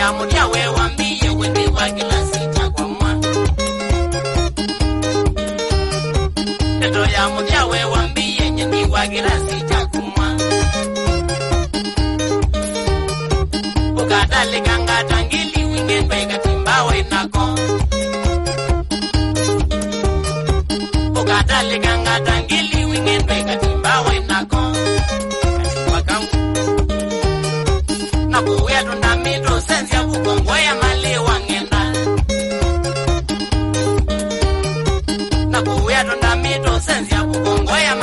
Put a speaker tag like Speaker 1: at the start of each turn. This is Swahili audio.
Speaker 1: ya mudia we wambie wende wa kila sita kwa mwa. Nendo ya mudia we wambie nyendi wa kila sita kwa mwa. Ukadale ganga tangili wingende katimba we nako. Ukadale ganga tangili wingende katimba we nako. Nakuya tunda mito sensi ya bukongo ya male wangenda. Nakuya tunda mito sensi ya bukongo ya